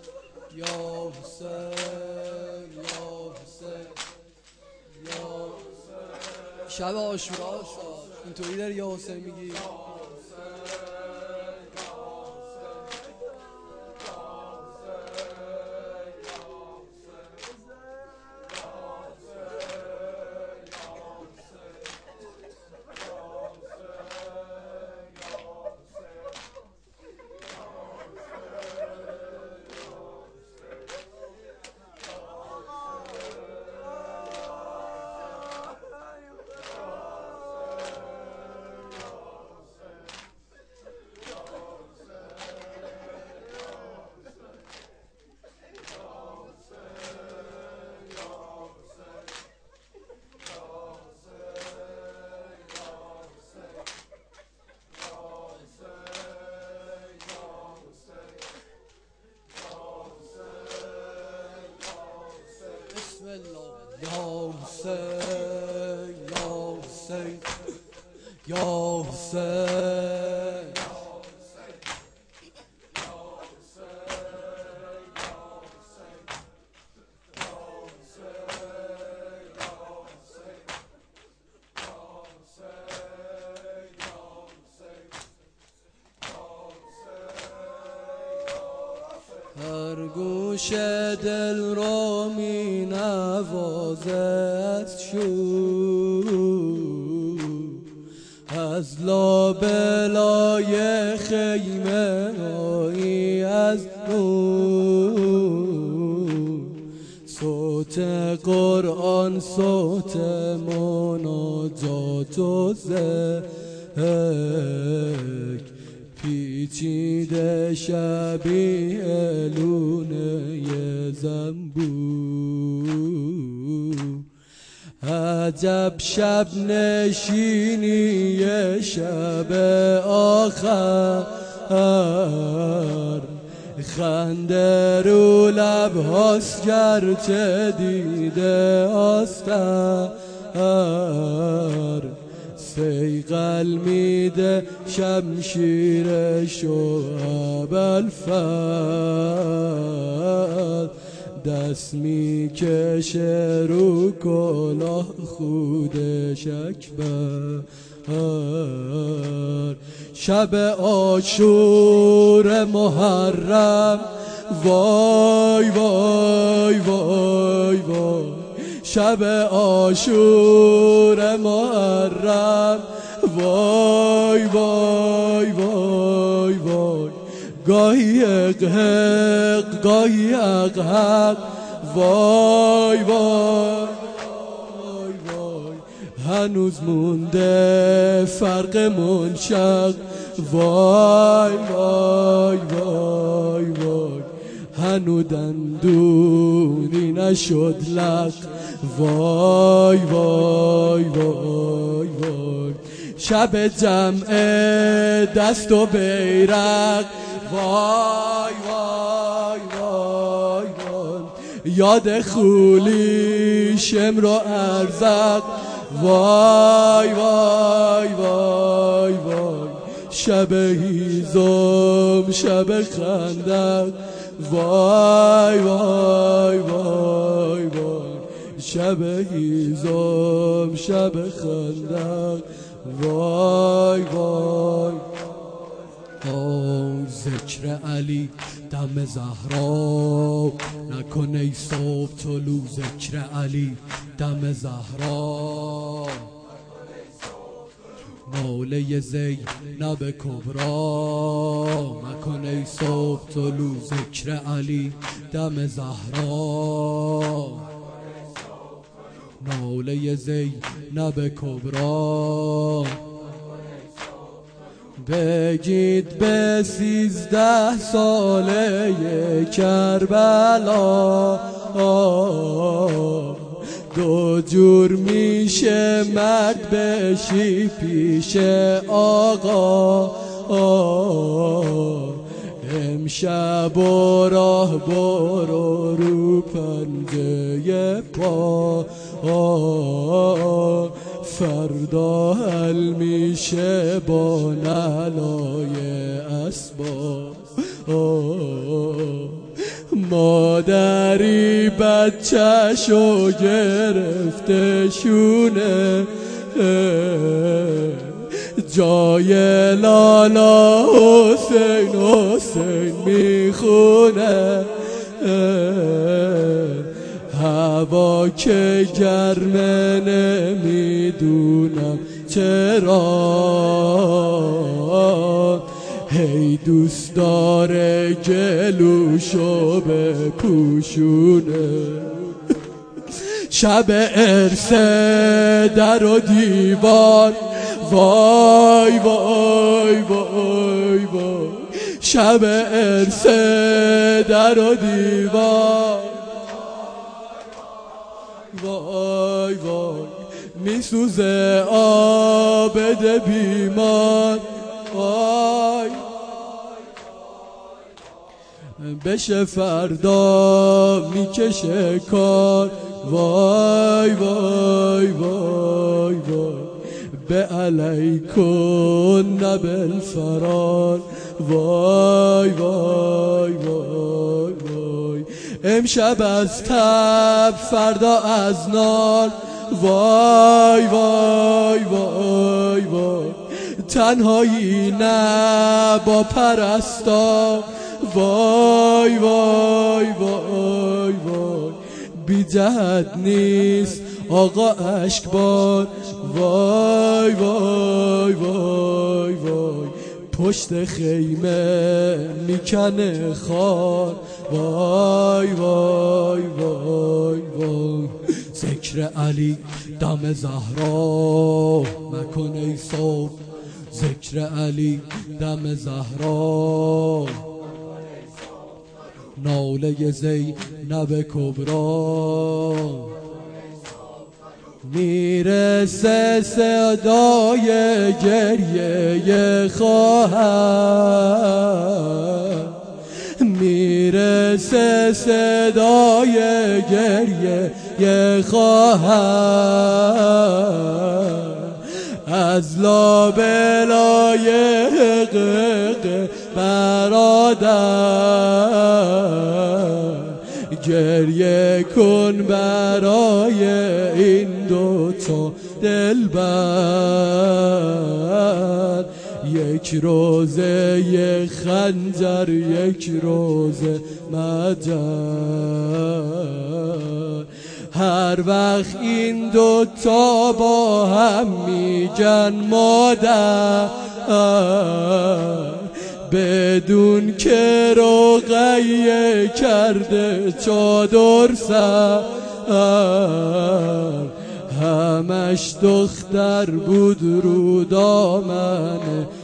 یا حسین یا حسین یا حسین. شب عاشورا اینطوری داری یا حسین میگی؟ یا حسین یا حسین یا حسین. هر گوش دل را می نوازد شور، از لابلای خیمه هایی از نور، صوت قرآن صوت مناجات و ذکر پیچیده شبیه لونه زنبور. عجب شب نشینی شب آخر، خنده رو لبهاست گرچه دیده آستر، سیقل میده شمشیر شعب الفت، دست میکشه رو کلاه خودش اکبر. شب عاشور محرم وای وای وای وای، شب عاشور محرم وای وای وای وای، گاهی اقحق گاهی اقحق وای وای وای وای، هنوز مونده فرق منشق وای وای وای وای، هنو دندونی نشد لق وای وای وای وای. شب جمع دست و بیرق وای وای وای وای، یاد خولی شمر و ارزق وای وای وای وای، شب هیزم شب خندق وای وای وای وای، شب هیزم شب خندق وای وای. ذکر علی دم زهرا نکن ای صبح طلوع، ذکر علی دم زهرا ناله زینب کبرا، مکن ای صبح طلوع ذکر علی دم زهرا ناله زینب کبرا. بگید به 13 ساله کربلا، دو جور میشه مرد بشی پیش آقا. امشب و راه برو رو پنجه پا، فردا حل میشه با نلای اسباب. مادری بچه‌شو گرفته شونه جای لالا حسین حسین میخونه هوا که گرمه نمیدونم چرا هی دوست داره گلوشو بپوشونه شب عرسه در و دیوار وای وای وای وای شب عرسه در و دیوار وای وای میسوزه عابد بیمار وای بشه فردا میکشه کار وای وای وای وای به علیکن نبل فرار وای وای وای وای امشب از تب فردا از نار وای وای وای وای تنهایی نه با پرستار وای وای وای وای بی جهت نیست آقا اشکبار وای وای وای وای پشت خیمه میکنه خار وای وای وای وای ذکر علی دم زهرا مکن ای صبح ذکر علی دم زهرا ناله زینب کبرا میرسه صدای گریه خواهر میرسه صدای گریه خواهر از لابلای قق برادر گریه کن برای این دوتا دلبر یک روزه یک خنجر یک روزه مجر هر وقت این دوتا با هم میگن مادر بدون که رقیه کرده چادر سر همش دختر بود رو دامن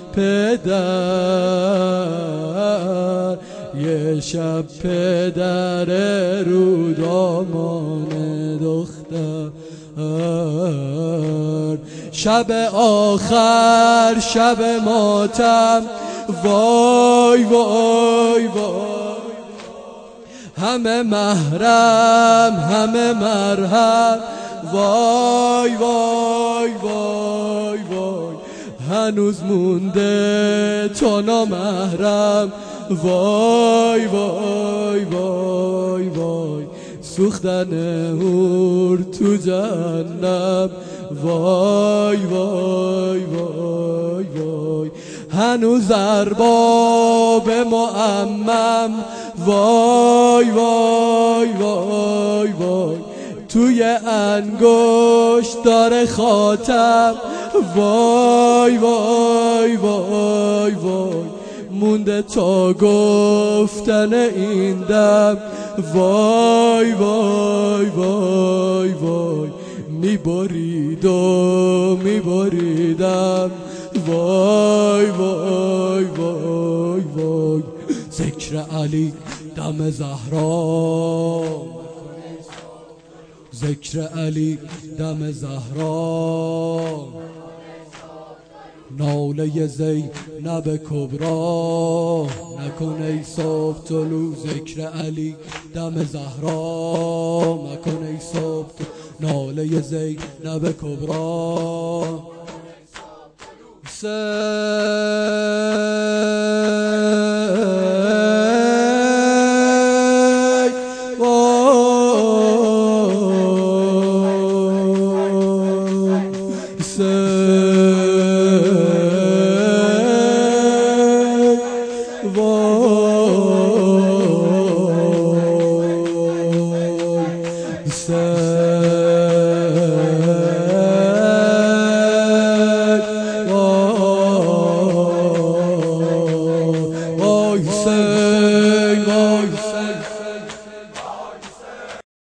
پدر یه شب پدر رو دامان دختر شب آخر شب ماتم وای وای وای همه محرم همه مرهم وای وای وای وای هنوز مونده تا نامحرم وای وای وای وای سوختن هور تو جهنم وای وای وای وای هنوز ارباب معمم وای وای وای وای توی انگشت داره خاتم وای وای وای وای مونده تا گفتن این دم وای وای وای وای میبرید و میبریدم وای وای وای وای ذکر علی دم زهرا ذکر علی دم زهرا ناله زینب کبرا نکن ای صبح طلوع ذکر علی دم زهرا مکن ای صبح ناله زینب کبرا